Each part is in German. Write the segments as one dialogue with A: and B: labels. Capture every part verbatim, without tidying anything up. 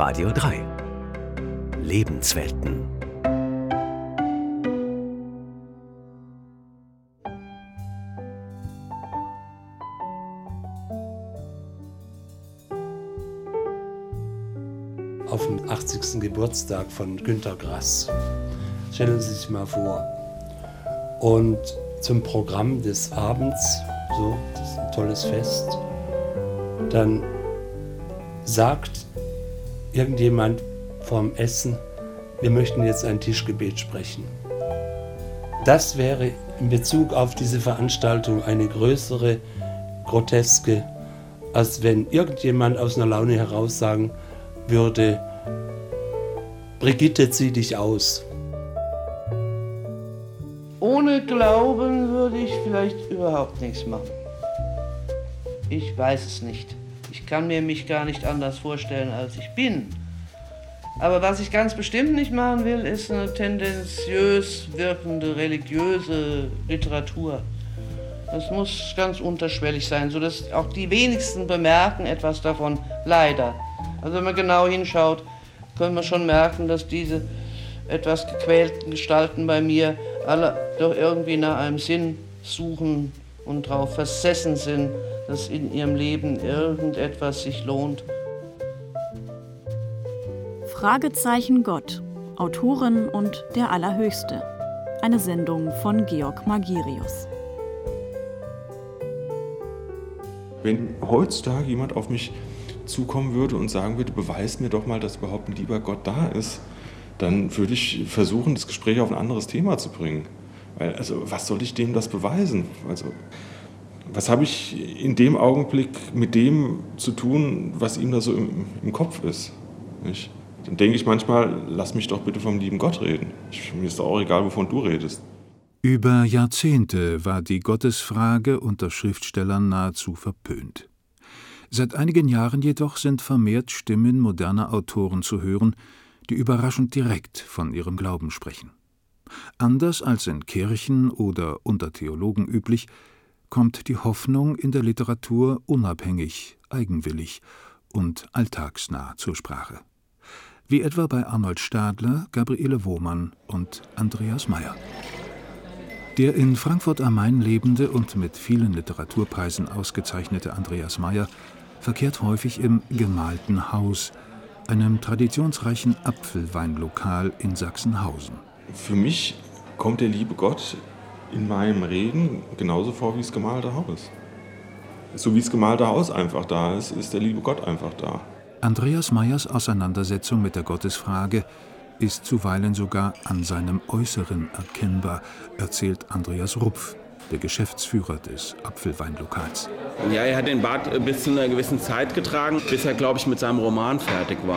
A: Radio drei. Lebenswelten.
B: Auf dem achtzigsten Geburtstag von Günter Grass. Stellen Sie sich mal vor. Und zum Programm des Abends, so, das ist ein tolles Fest, dann sagt irgendjemand vorm Essen, wir möchten jetzt ein Tischgebet sprechen. Das wäre in Bezug auf diese Veranstaltung eine größere Groteske, als wenn irgendjemand aus einer Laune heraus sagen würde, Brigitte, zieh dich aus.
C: Ohne Glauben würde ich vielleicht überhaupt nichts machen. Ich weiß es nicht. Ich kann mir mich gar nicht anders vorstellen, als ich bin. Aber was ich ganz bestimmt nicht machen will, ist eine tendenziös wirkende religiöse Literatur. Das muss ganz unterschwellig sein, sodass auch die wenigsten bemerken etwas davon, leider. Also wenn man genau hinschaut, können wir schon merken, dass diese etwas gequälten Gestalten bei mir alle doch irgendwie nach einem Sinn suchen und darauf versessen sind, dass in ihrem Leben irgendetwas sich lohnt.
D: Fragezeichen Gott, Autorin und der Allerhöchste. Eine Sendung von Georg Magirius.
E: Wenn heutzutage jemand auf mich zukommen würde und sagen würde, beweis mir doch mal, dass überhaupt ein lieber Gott da ist, dann würde ich versuchen, das Gespräch auf ein anderes Thema zu bringen. Weil, also, was soll ich dem das beweisen? Also, was habe ich in dem Augenblick mit dem zu tun, was ihm da so im, im Kopf ist? Nicht? Dann denke ich manchmal, lass mich doch bitte vom lieben Gott reden. Ich, mir ist doch auch egal, wovon du redest.
F: Über Jahrzehnte war die Gottesfrage unter Schriftstellern nahezu verpönt. Seit einigen Jahren jedoch sind vermehrt Stimmen moderner Autoren zu hören, die überraschend direkt von ihrem Glauben sprechen. Anders als in Kirchen oder unter Theologen üblich, kommt die Hoffnung in der Literatur unabhängig, eigenwillig und alltagsnah zur Sprache. Wie etwa bei Arnold Stadler, Gabriele Wohmann und Andreas Meier. Der in Frankfurt am Main lebende und mit vielen Literaturpreisen ausgezeichnete Andreas Meier verkehrt häufig im Gemalten Haus, einem traditionsreichen Apfelweinlokal in Sachsenhausen.
E: Für mich kommt der liebe Gott in meinem Reden genauso vor wie das gemalte Haus. So wie das gemalte Haus einfach da ist, ist der liebe Gott einfach da.
F: Andreas Meiers Auseinandersetzung mit der Gottesfrage ist zuweilen sogar an seinem Äußeren erkennbar, erzählt Andreas Rupf, der Geschäftsführer des Apfelweinlokals.
G: Ja, er hat den Bart bis zu einer gewissen Zeit getragen, bis er, glaube ich, mit seinem Roman fertig war.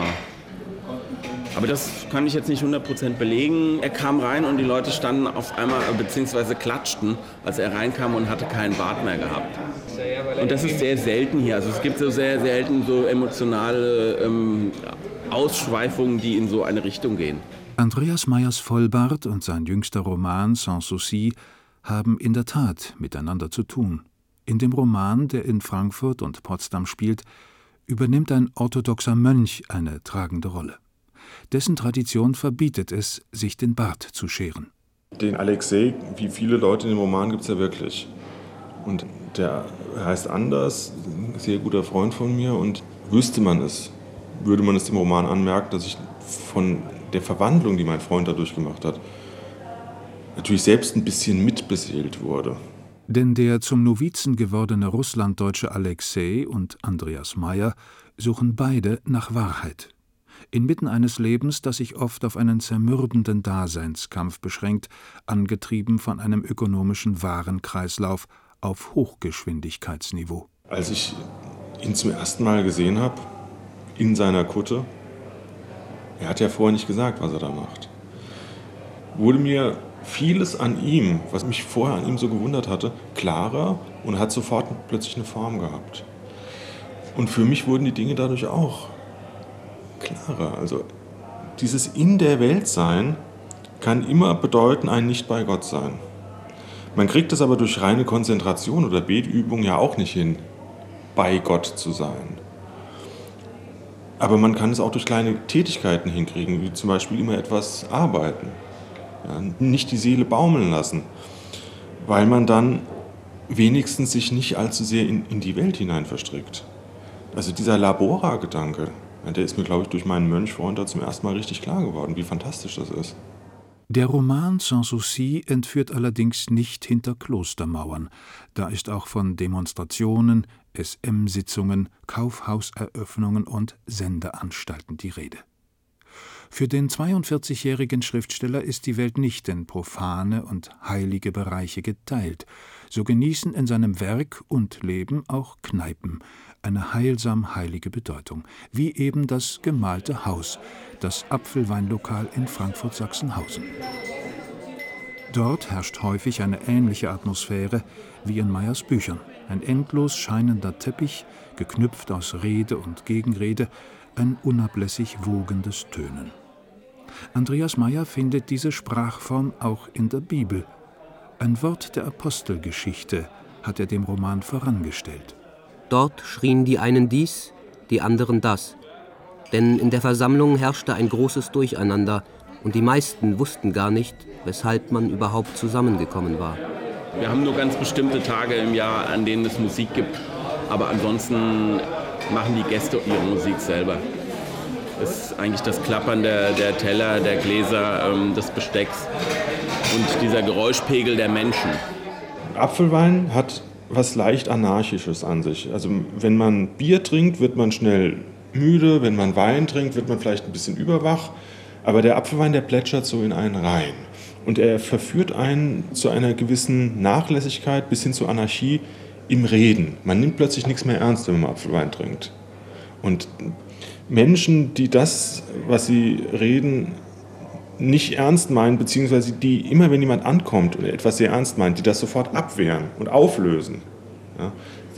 G: Aber das kann ich jetzt nicht hundert Prozent belegen. Er kam rein und die Leute standen auf einmal, beziehungsweise klatschten, als er reinkam und hatte keinen Bart mehr gehabt. Und das ist sehr selten hier. Also es gibt so sehr selten so emotionale ähm, Ausschweifungen, die in so eine Richtung gehen.
F: Andreas Meiers Vollbart und sein jüngster Roman Sans Souci haben in der Tat miteinander zu tun. In dem Roman, der in Frankfurt und Potsdam spielt, übernimmt ein orthodoxer Mönch eine tragende Rolle. Dessen Tradition verbietet es, sich den Bart zu scheren.
E: Den Alexei, wie viele Leute in dem Roman, gibt es ja wirklich. Und der heißt anders, ein sehr guter Freund von mir. Und wüsste man es, würde man es dem Roman anmerken, dass ich von der Verwandlung, die mein Freund dadurch gemacht hat, natürlich selbst ein bisschen mitbeseelt wurde.
F: Denn der zum Novizen gewordene russlanddeutsche Alexei und Andreas Meier suchen beide nach Wahrheit. Inmitten eines Lebens, das sich oft auf einen zermürbenden Daseinskampf beschränkt, angetrieben von einem ökonomischen Warenkreislauf auf Hochgeschwindigkeitsniveau.
E: Als ich ihn zum ersten Mal gesehen habe, in seiner Kutte, er hat ja vorher nicht gesagt, was er da macht, wurde mir vieles an ihm, was mich vorher an ihm so gewundert hatte, klarer und hat sofort plötzlich eine Form gehabt. Und für mich wurden die Dinge dadurch auch klarer. Also dieses in der Welt sein kann immer bedeuten, ein nicht bei Gott sein. Man kriegt es aber durch reine Konzentration oder Betübung ja auch nicht hin, bei Gott zu sein. Aber man kann es auch durch kleine Tätigkeiten hinkriegen, wie zum Beispiel immer etwas arbeiten. Ja, nicht die Seele baumeln lassen, weil man dann wenigstens sich nicht allzu sehr in, in die Welt hinein verstrickt. Also dieser Labora-Gedanke, ja, der ist mir, glaube ich, durch meinen Mönchfreund da zum ersten Mal richtig klar geworden, wie fantastisch das ist.
F: Der Roman Sans Souci entführt allerdings nicht hinter Klostermauern. Da ist auch von Demonstrationen, S M-Sitzungen, Kaufhauseröffnungen und Sendeanstalten die Rede. Für den zweiundvierzigjährigen Schriftsteller ist die Welt nicht in profane und heilige Bereiche geteilt. So genießen in seinem Werk und Leben auch Kneipen eine heilsam heilige Bedeutung, wie eben das gemalte Haus, das Apfelweinlokal in Frankfurt-Sachsenhausen. Dort herrscht häufig eine ähnliche Atmosphäre wie in Meyers Büchern. Ein endlos scheinender Teppich, geknüpft aus Rede und Gegenrede, ein unablässig wogendes Tönen. Andreas Meyer findet diese Sprachform auch in der Bibel. Ein Wort der Apostelgeschichte hat er dem Roman vorangestellt.
A: Dort schrien die einen dies, die anderen das. Denn in der Versammlung herrschte ein großes Durcheinander und die meisten wussten gar nicht, weshalb man überhaupt zusammengekommen war.
G: Wir haben nur ganz bestimmte Tage im Jahr, an denen es Musik gibt, aber ansonsten machen die Gäste ihre Musik selber. Das ist eigentlich das Klappern der, der Teller, der Gläser, ähm, des Bestecks und dieser Geräuschpegel der Menschen.
E: Apfelwein hat was leicht Anarchisches an sich. Also wenn man Bier trinkt, wird man schnell müde, wenn man Wein trinkt, wird man vielleicht ein bisschen überwach, aber der Apfelwein, der plätschert so in einen rein. Und er verführt einen zu einer gewissen Nachlässigkeit bis hin zur Anarchie im Reden. Man nimmt plötzlich nichts mehr ernst, wenn man Apfelwein trinkt. Und Menschen, die das, was sie reden, nicht ernst meinen, beziehungsweise die immer, wenn jemand ankommt oder etwas sehr ernst meint, die das sofort abwehren und auflösen. Ja,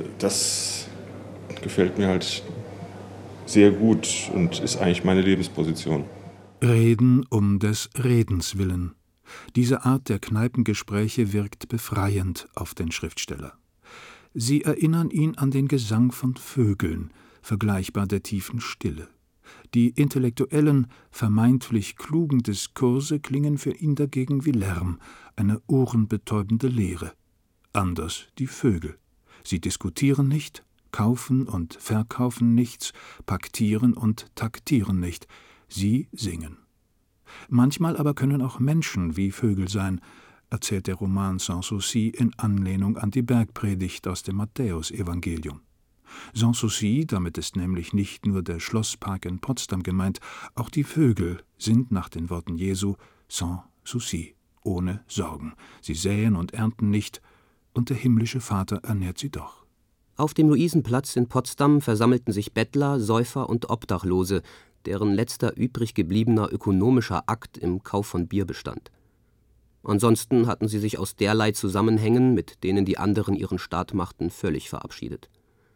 E: das gefällt mir halt sehr gut und ist eigentlich meine Lebensposition.
F: Reden um des Redens willen. Diese Art der Kneipengespräche wirkt befreiend auf den Schriftsteller. Sie erinnern ihn an den Gesang von Vögeln, vergleichbar der tiefen Stille. Die intellektuellen, vermeintlich klugen Diskurse klingen für ihn dagegen wie Lärm, eine ohrenbetäubende Leere. Anders die Vögel. Sie diskutieren nicht, kaufen und verkaufen nichts, paktieren und taktieren nicht. Sie singen. Manchmal aber können auch Menschen wie Vögel sein, erzählt der Roman Sans Souci in Anlehnung an die Bergpredigt aus dem Matthäusevangelium. Sans Souci, damit ist nämlich nicht nur der Schlosspark in Potsdam gemeint, auch die Vögel sind nach den Worten Jesu sans souci, ohne Sorgen. Sie säen und ernten nicht, und der himmlische Vater ernährt sie doch.
A: Auf dem Luisenplatz in Potsdam versammelten sich Bettler, Säufer und Obdachlose, deren letzter übrig gebliebener ökonomischer Akt im Kauf von Bier bestand. Ansonsten hatten sie sich aus derlei Zusammenhängen, mit denen die anderen ihren Staat machten, völlig verabschiedet.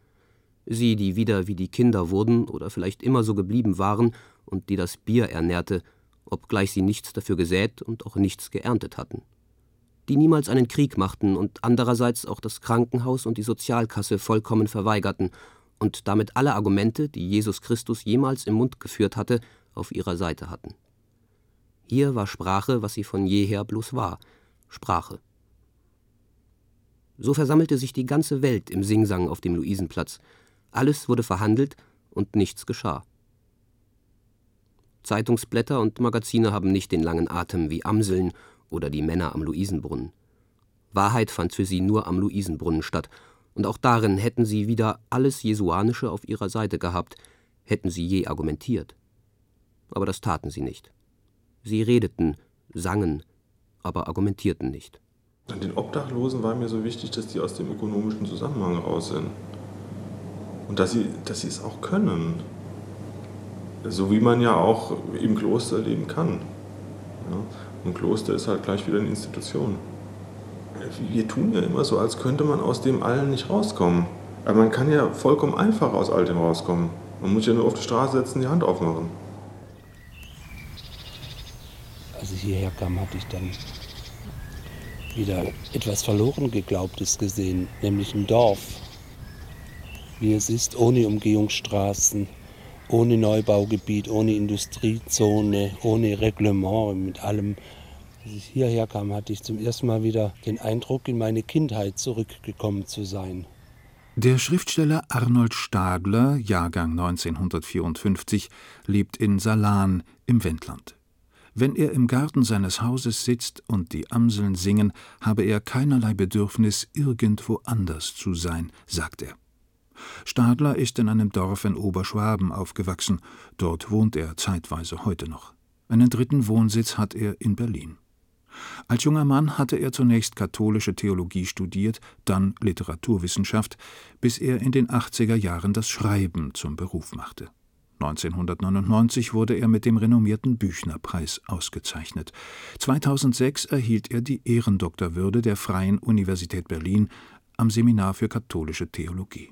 A: Sie, die wieder wie die Kinder wurden oder vielleicht immer so geblieben waren und die das Bier ernährte, obgleich sie nichts dafür gesät und auch nichts geerntet hatten. Die niemals einen Krieg machten und andererseits auch das Krankenhaus und die Sozialkasse vollkommen verweigerten und damit alle Argumente, die Jesus Christus jemals im Mund geführt hatte, auf ihrer Seite hatten. Hier war Sprache, was sie von jeher bloß war, Sprache. So versammelte sich die ganze Welt im Singsang auf dem Luisenplatz. Alles wurde verhandelt und nichts geschah. Zeitungsblätter und Magazine haben nicht den langen Atem wie Amseln oder die Männer am Luisenbrunnen. Wahrheit fand für sie nur am Luisenbrunnen statt, und auch darin hätten sie wieder alles Jesuanische auf ihrer Seite gehabt, hätten sie je argumentiert. Aber das taten sie nicht. Sie redeten, sangen, aber argumentierten nicht.
E: An den Obdachlosen war mir so wichtig, dass die aus dem ökonomischen Zusammenhang raus sind. Und dass sie, dass sie es auch können. So wie man ja auch im Kloster leben kann. Ja? Und Kloster ist halt gleich wieder eine Institution. Wir tun ja immer so, als könnte man aus dem Allen nicht rauskommen. Aber man kann ja vollkommen einfach aus all dem rauskommen. Man muss ja nur auf die Straße setzen und die Hand aufmachen.
B: Als ich hierher kam, hatte ich dann wieder etwas verloren Geglaubtes gesehen, nämlich ein Dorf. Wie es ist, ohne Umgehungsstraßen, ohne Neubaugebiet, ohne Industriezone, ohne Reglement, mit allem. Als ich hierher kam, hatte ich zum ersten Mal wieder den Eindruck, in meine Kindheit zurückgekommen zu sein.
F: Der Schriftsteller Arnold Stadler, Jahrgang neunzehnhundertvierundfünfzig, lebt in Salan im Wendland. Wenn er im Garten seines Hauses sitzt und die Amseln singen, habe er keinerlei Bedürfnis, irgendwo anders zu sein, sagt er. Stadler ist in einem Dorf in Oberschwaben aufgewachsen. Dort wohnt er zeitweise heute noch. Einen dritten Wohnsitz hat er in Berlin. Als junger Mann hatte er zunächst katholische Theologie studiert, dann Literaturwissenschaft, bis er in den achtziger Jahren das Schreiben zum Beruf machte. neunzehnhundertneunundneunzig wurde er mit dem renommierten Büchner-Preis ausgezeichnet. zweitausendsechs erhielt er die Ehrendoktorwürde der Freien Universität Berlin am Seminar für katholische Theologie.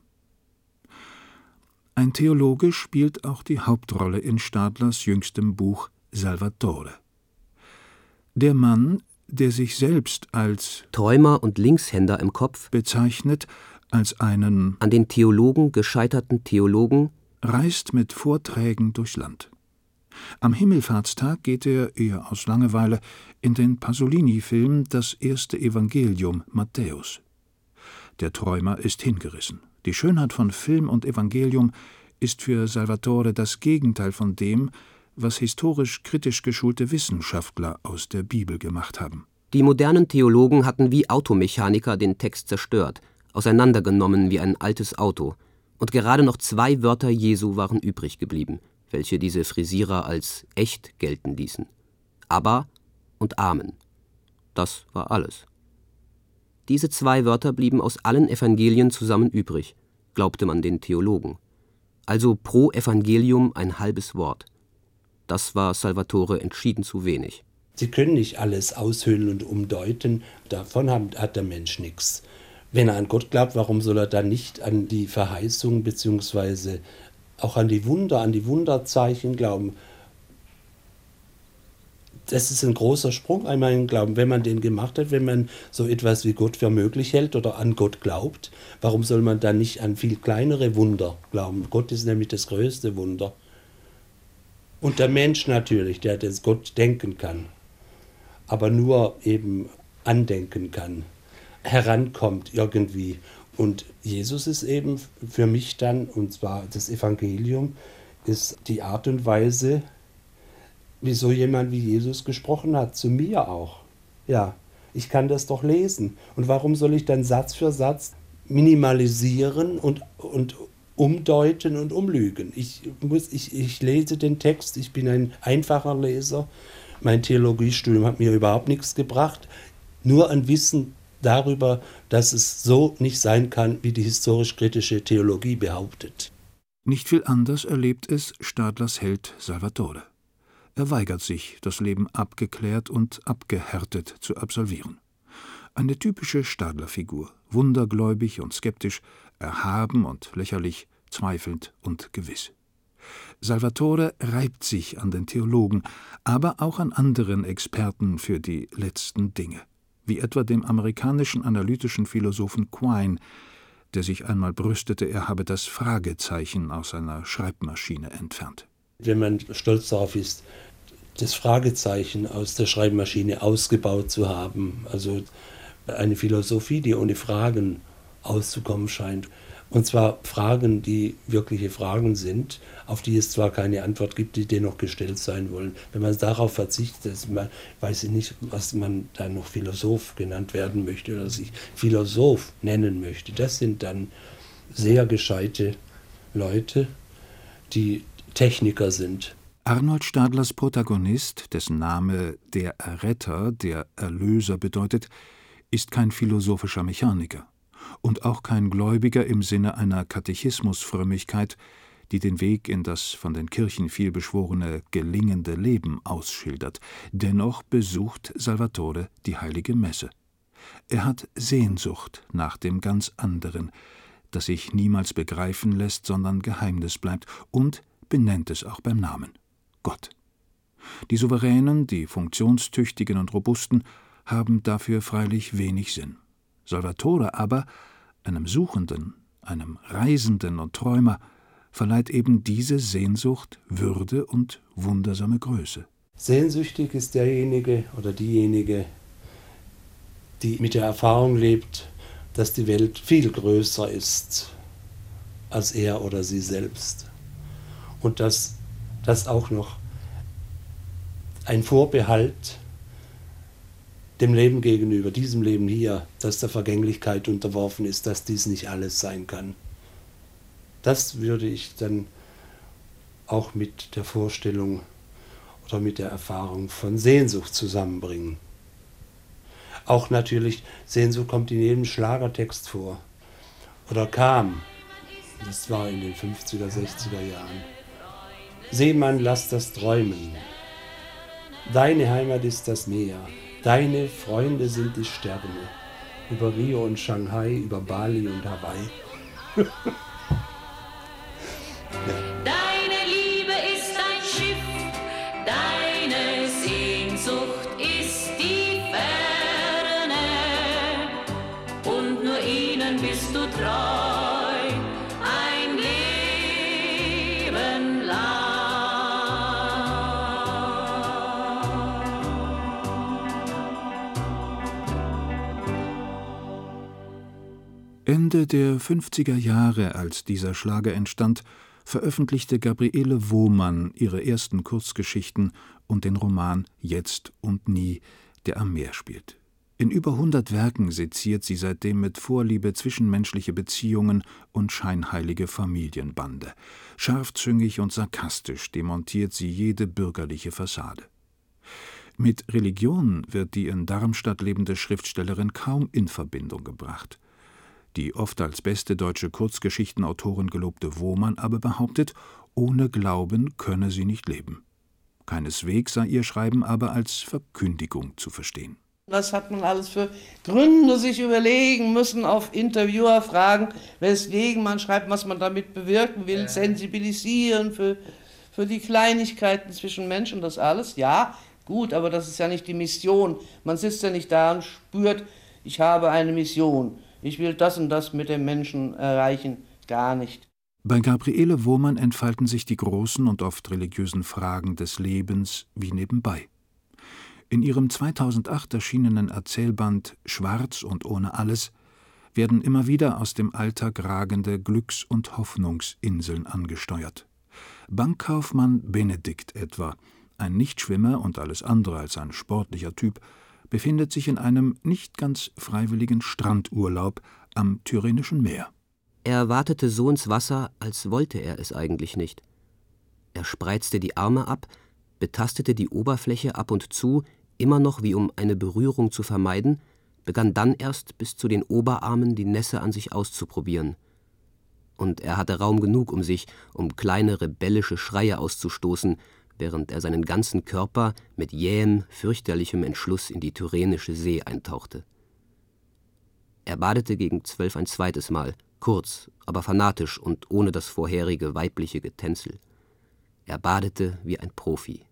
F: Ein Theologe spielt auch die Hauptrolle in Stadlers jüngstem Buch Salvatore. Der Mann, der sich selbst als
A: Träumer und Linkshänder im Kopf
F: bezeichnet, als einen
A: an den Theologen gescheiterten Theologen,
F: reist mit Vorträgen durchs Land. Am Himmelfahrtstag geht er, eher aus Langeweile, in den Pasolini-Film Das erste Evangelium Matthäus. Der Träumer ist hingerissen. Die Schönheit von Film und Evangelium ist für Salvatore das Gegenteil von dem, was historisch kritisch geschulte Wissenschaftler aus der Bibel gemacht haben.
A: Die modernen Theologen hatten wie Automechaniker den Text zerstört, auseinandergenommen wie ein altes Auto, und gerade noch zwei Wörter Jesu waren übrig geblieben, welche diese Frisierer als echt gelten ließen. Abba und Amen. Das war alles. Diese zwei Wörter blieben aus allen Evangelien zusammen übrig, glaubte man den Theologen. Also pro Evangelium ein halbes Wort. Das war Salvatore entschieden zu wenig.
B: Sie können nicht alles aushöhlen und umdeuten, davon hat der Mensch nichts. Wenn er an Gott glaubt, warum soll er dann nicht an die Verheißung bzw. auch an die Wunder, an die Wunderzeichen glauben? Das ist ein großer Sprung einmal im Glauben. Wenn man den gemacht hat, wenn man so etwas wie Gott für möglich hält oder an Gott glaubt, warum soll man dann nicht an viel kleinere Wunder glauben? Gott ist nämlich das größte Wunder. Und der Mensch natürlich, der das Gott denken kann, aber nur eben andenken kann, herankommt irgendwie. Und Jesus ist eben für mich dann, und zwar das Evangelium, ist die Art und Weise, wie so jemand wie Jesus gesprochen hat, zu mir auch. Ja, ich kann das doch lesen. Und warum soll ich dann Satz für Satz minimalisieren und, und umdeuten und umlügen? Ich, muss, ich, ich lese den Text, ich bin ein einfacher Leser. Mein Theologiestudium hat mir überhaupt nichts gebracht. Nur ein Wissen darüber, dass es so nicht sein kann, wie die historisch-kritische Theologie behauptet.
F: Nicht viel anders erlebt es Stadlers Held Salvatore. Er weigert sich, das Leben abgeklärt und abgehärtet zu absolvieren. Eine typische Stadler-Figur, wundergläubig und skeptisch, erhaben und lächerlich, zweifelnd und gewiss. Salvatore reibt sich an den Theologen, aber auch an anderen Experten für die letzten Dinge, wie etwa dem amerikanischen analytischen Philosophen Quine, der sich einmal brüstete, er habe das Fragezeichen aus seiner Schreibmaschine entfernt.
B: Wenn man stolz darauf ist, das Fragezeichen aus der Schreibmaschine ausgebaut zu haben, also eine Philosophie, die ohne Fragen auszukommen scheint. Und zwar Fragen, die wirkliche Fragen sind, auf die es zwar keine Antwort gibt, die dennoch gestellt sein wollen. Wenn man darauf verzichtet, man, weiß ich nicht, was man dann noch Philosoph genannt werden möchte oder sich Philosoph nennen möchte. Das sind dann sehr gescheite Leute, die Techniker sind.
F: Arnold Stadlers Protagonist, dessen Name der Erretter, der Erlöser bedeutet, ist kein philosophischer Mechaniker und auch kein Gläubiger im Sinne einer Katechismusfrömmigkeit, die den Weg in das von den Kirchen vielbeschworene gelingende Leben ausschildert. Dennoch besucht Salvatore die heilige Messe. Er hat Sehnsucht nach dem ganz anderen, das sich niemals begreifen lässt, sondern Geheimnis bleibt, und benennt es auch beim Namen: Gott. Die Souveränen, die Funktionstüchtigen und Robusten, haben dafür freilich wenig Sinn. Salvatore aber, einem Suchenden, einem Reisenden und Träumer, verleiht eben diese Sehnsucht Würde und wundersame Größe.
B: Sehnsüchtig ist derjenige oder diejenige, die mit der Erfahrung lebt, dass die Welt viel größer ist als er oder sie selbst. Und dass das auch noch ein Vorbehalt dem Leben gegenüber, diesem Leben hier, das der Vergänglichkeit unterworfen ist, dass dies nicht alles sein kann. Das würde ich dann auch mit der Vorstellung oder mit der Erfahrung von Sehnsucht zusammenbringen. Auch natürlich, Sehnsucht kommt in jedem Schlagertext vor. Oder kam. Das war in den fünfziger, sechziger Jahren. Seemann, lass das träumen. Deine Heimat ist das Meer. Deine Freunde sind die Sterne. Über Rio und Shanghai, über Bali und Hawaii. Ja.
H: Deine Liebe ist ein Schiff, deine Sehnsucht ist die Ferne. Und nur ihnen bist du treu, ein Leben lang.
F: Ende der fünfziger Jahre, als dieser Schlager entstand, veröffentlichte Gabriele Wohmann ihre ersten Kurzgeschichten und den Roman »Jetzt und nie«, der am Meer spielt. In über hundert Werken seziert sie seitdem mit Vorliebe zwischenmenschliche Beziehungen und scheinheilige Familienbande. Scharfzüngig und sarkastisch demontiert sie jede bürgerliche Fassade. Mit Religion wird die in Darmstadt lebende Schriftstellerin kaum in Verbindung gebracht. Die oft als beste deutsche Kurzgeschichtenautorin gelobte Wohmann aber behauptet, ohne Glauben könne sie nicht leben. Keineswegs sei ihr Schreiben aber als Verkündigung zu verstehen.
C: Was hat man alles für Gründe sich überlegen müssen, auf Interviewer fragen, weswegen man schreibt, was man damit bewirken will, sensibilisieren für, für die Kleinigkeiten zwischen Menschen, das alles. Ja, gut, aber das ist ja nicht die Mission. Man sitzt ja nicht da und spürt, ich habe eine Mission. Ich will das und das mit dem Menschen erreichen. Gar nicht.
F: Bei Gabriele Wohmann entfalten sich die großen und oft religiösen Fragen des Lebens wie nebenbei. In ihrem zweitausendacht erschienenen Erzählband »Schwarz und ohne alles« werden immer wieder aus dem Alltag ragende Glücks- und Hoffnungsinseln angesteuert. Bankkaufmann Benedikt etwa, ein Nichtschwimmer und alles andere als ein sportlicher Typ, befindet sich in einem nicht ganz freiwilligen Strandurlaub am Tyrrhenischen Meer.
A: Er watete so ins Wasser, als wollte er es eigentlich nicht. Er spreizte die Arme ab, betastete die Oberfläche ab und zu, immer noch wie um eine Berührung zu vermeiden, begann dann erst bis zu den Oberarmen die Nässe an sich auszuprobieren. Und er hatte Raum genug um sich, um kleine rebellische Schreie auszustoßen, während er seinen ganzen Körper mit jähem, fürchterlichem Entschluss in die Tyrrhenische See eintauchte. Er badete gegen zwölf ein zweites Mal, kurz, aber fanatisch und ohne das vorherige weibliche Getänzel. Er badete wie ein Profi.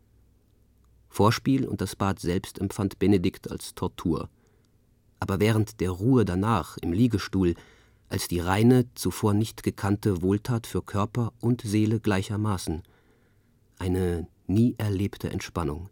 A: Vorspiel und das Bad selbst empfand Benedikt als Tortur. Aber während der Ruhe danach im Liegestuhl als die reine, zuvor nicht gekannte Wohltat für Körper und Seele gleichermaßen. Eine nie erlebte Entspannung.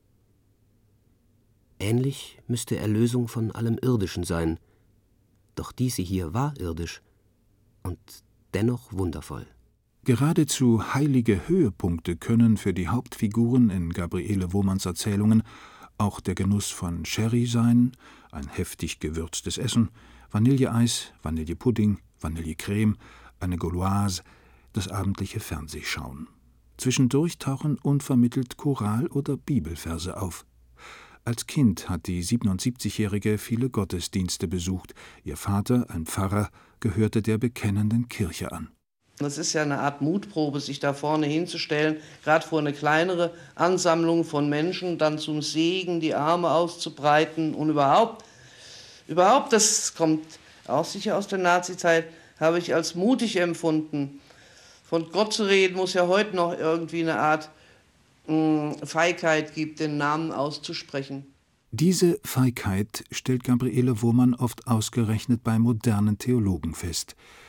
A: Ähnlich müsste Erlösung von allem Irdischen sein, doch diese hier war irdisch und dennoch wundervoll.
F: Geradezu heilige Höhepunkte können für die Hauptfiguren in Gabriele Wohmanns Erzählungen auch der Genuss von Sherry sein, ein heftig gewürztes Essen, Vanilleeis, Vanillepudding, Vanillecreme, eine Gauloise, das abendliche Fernsehschauen. Zwischendurch tauchen unvermittelt Choral- oder Bibelverse auf. Als Kind hat die siebenundsiebzigjährige viele Gottesdienste besucht. Ihr Vater, ein Pfarrer, gehörte der bekennenden Kirche an.
C: Das ist ja eine Art Mutprobe, sich da vorne hinzustellen, gerade vor eine kleinere Ansammlung von Menschen, dann zum Segen die Arme auszubreiten und überhaupt, überhaupt, das kommt auch sicher aus der Nazizeit, habe ich als mutig empfunden. Von Gott zu reden muss ja heute noch irgendwie eine Art mh, Feigheit gibt, den Namen auszusprechen.
F: Diese Feigheit stellt Gabriele Wohmann oft ausgerechnet bei modernen Theologen fest.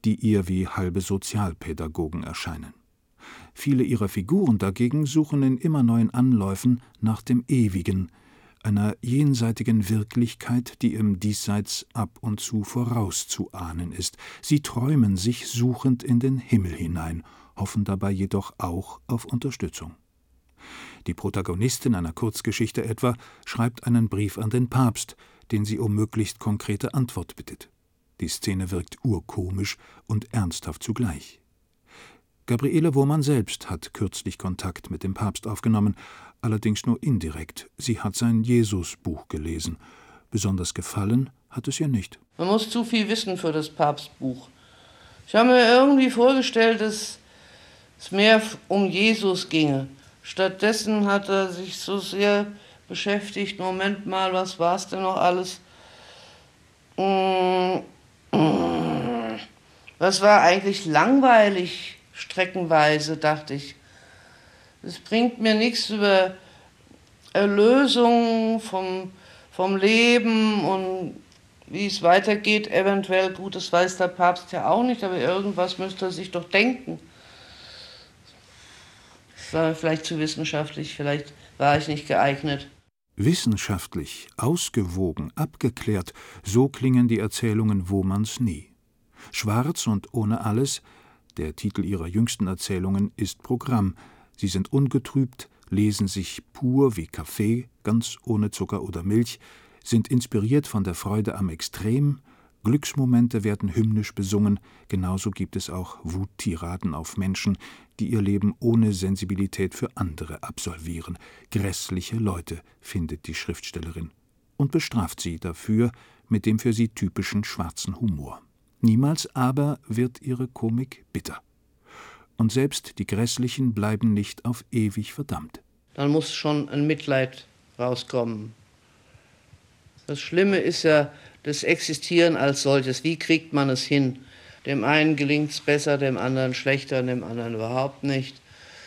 F: die ihr wie halbe Sozialpädagogen erscheinen. Viele ihrer Figuren dagegen suchen in immer neuen Anläufen nach dem Ewigen, einer jenseitigen Wirklichkeit, die im Diesseits ab und zu vorauszuahnen ist. Sie träumen sich suchend in den Himmel hinein, hoffen dabei jedoch auch auf Unterstützung. Die Protagonistin einer Kurzgeschichte etwa schreibt einen Brief an den Papst, den sie um möglichst konkrete Antwort bittet. Die Szene wirkt urkomisch und ernsthaft zugleich. Gabriele Wohmann selbst hat kürzlich Kontakt mit dem Papst aufgenommen, allerdings nur indirekt. Sie hat sein Jesus-Buch gelesen. Besonders gefallen hat es ihr nicht.
C: Man muss zu viel wissen für das Papstbuch. Ich habe mir irgendwie vorgestellt, dass es mehr um Jesus ginge. Stattdessen hat er sich so sehr beschäftigt. Moment mal, was war es denn noch alles? Das war eigentlich langweilig, streckenweise, dachte ich. Es bringt mir nichts über Erlösung vom, vom Leben und wie es weitergeht, eventuell. Gut, das weiß der Papst ja auch nicht, aber irgendwas müsste er sich doch denken. Das war vielleicht zu wissenschaftlich, vielleicht war ich nicht geeignet.
F: Wissenschaftlich, ausgewogen, abgeklärt, so klingen die Erzählungen Wohmanns nie. Schwarz und ohne alles, der Titel ihrer jüngsten Erzählungen, ist Programm. Sie sind ungetrübt, lesen sich pur wie Kaffee, ganz ohne Zucker oder Milch, sind inspiriert von der Freude am Extrem, Glücksmomente werden hymnisch besungen, genauso gibt es auch Wuttiraden auf Menschen, die ihr Leben ohne Sensibilität für andere absolvieren. Grässliche Leute, findet die Schriftstellerin, und bestraft sie dafür mit dem für sie typischen schwarzen Humor. Niemals aber wird ihre Komik bitter. Und selbst die Grässlichen bleiben nicht auf ewig verdammt.
C: Dann muss schon ein Mitleid rauskommen. Das Schlimme ist ja das Existieren als solches. Wie kriegt man es hin? Dem einen gelingt es besser, dem anderen schlechter, dem anderen überhaupt nicht.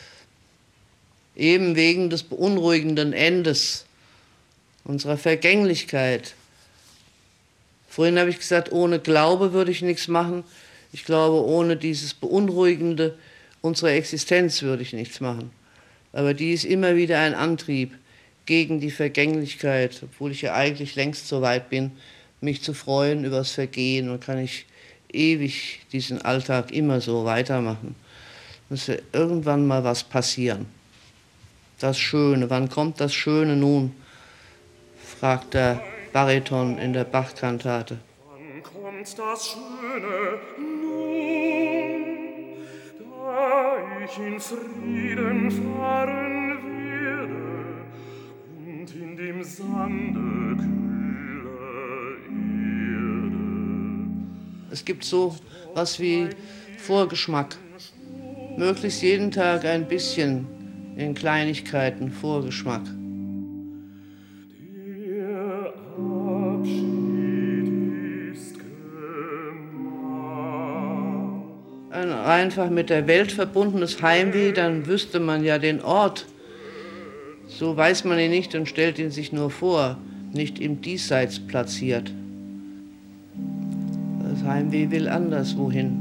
C: Eben wegen des beunruhigenden Endes, unserer Vergänglichkeit. Vorhin habe ich gesagt, ohne Glaube würde ich nichts machen. Ich glaube, ohne dieses Beunruhigende unserer Existenz würde ich nichts machen. Aber die ist immer wieder ein Antrieb gegen die Vergänglichkeit, obwohl ich ja eigentlich längst so weit bin, mich zu freuen über das Vergehen, und kann ich ewig diesen Alltag immer so weitermachen. Muss ja irgendwann mal was passieren. Das Schöne, wann kommt das Schöne nun? Fragt der Bariton in der Bach-Kantate.
I: Wann kommt das Schöne nun, da ich in Frieden fahren werde und in dem Sande kühle Erde?
C: Es gibt so was wie Vorgeschmack. Möglichst jeden Tag ein bisschen in Kleinigkeiten Vorgeschmack.
I: Der Abschied ist gemacht.
C: Ein einfach mit der Welt verbundenes Heimweh, dann wüsste man ja den Ort. So weiß man ihn nicht und stellt ihn sich nur vor, nicht im Diesseits platziert. Das Heimweh will anderswohin.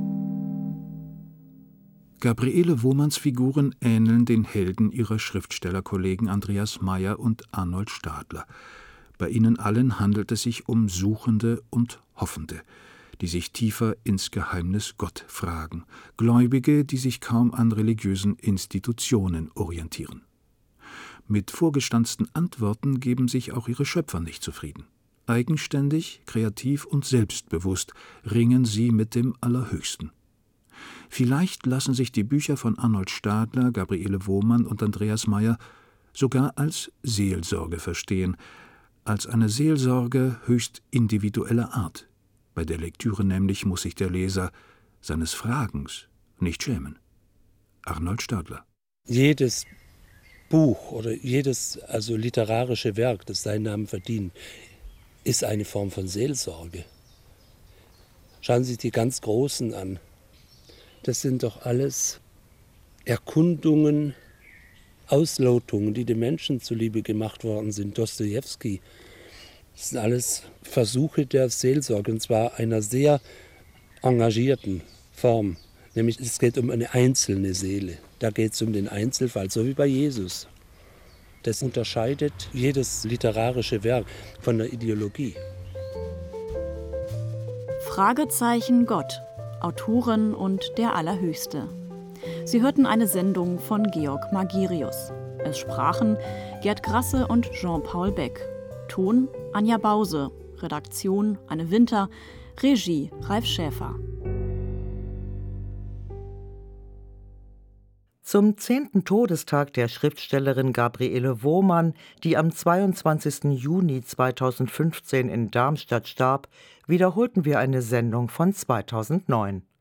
F: Gabriele Wohmanns Figuren ähneln den Helden ihrer Schriftstellerkollegen Andreas Maier und Arnold Stadler. Bei ihnen allen handelt es sich um Suchende und Hoffende, die sich tiefer ins Geheimnis Gott fragen, Gläubige, die sich kaum an religiösen Institutionen orientieren. Mit vorgestanzten Antworten geben sich auch ihre Schöpfer nicht zufrieden. Eigenständig, kreativ und selbstbewusst ringen sie mit dem Allerhöchsten. Vielleicht lassen sich die Bücher von Arnold Stadler, Gabriele Wohmann und Andreas Maier sogar als Seelsorge verstehen, als eine Seelsorge höchst individueller Art. Bei der Lektüre nämlich muss sich der Leser seines Fragens nicht schämen. Arnold Stadler.
B: Jedes Buch oder jedes also literarische Werk, das seinen Namen verdient, ist eine Form von Seelsorge. Schauen Sie sich die ganz Großen an. Das sind doch alles Erkundungen, Auslotungen, die den Menschen zuliebe gemacht worden sind. Dostojewski. Das sind alles Versuche der Seelsorge, und zwar einer sehr engagierten Form. Nämlich es geht um eine einzelne Seele. Da geht es um den Einzelfall, so wie bei Jesus. Das unterscheidet jedes literarische Werk von der Ideologie.
D: Fragezeichen Gott, Autorin und der Allerhöchste. Sie hörten eine Sendung von Georg Magirius. Es sprachen Gerd Grasse und Jean-Paul Beck. Ton Anja Bause. Redaktion Anne Winter. Regie Ralf Schäfer.
J: Zum zehnten Todestag der Schriftstellerin Gabriele Wohmann, die am zweiundzwanzigsten Juni zweitausendfünfzehn in Darmstadt starb, wiederholten wir eine Sendung von zweitausendneun.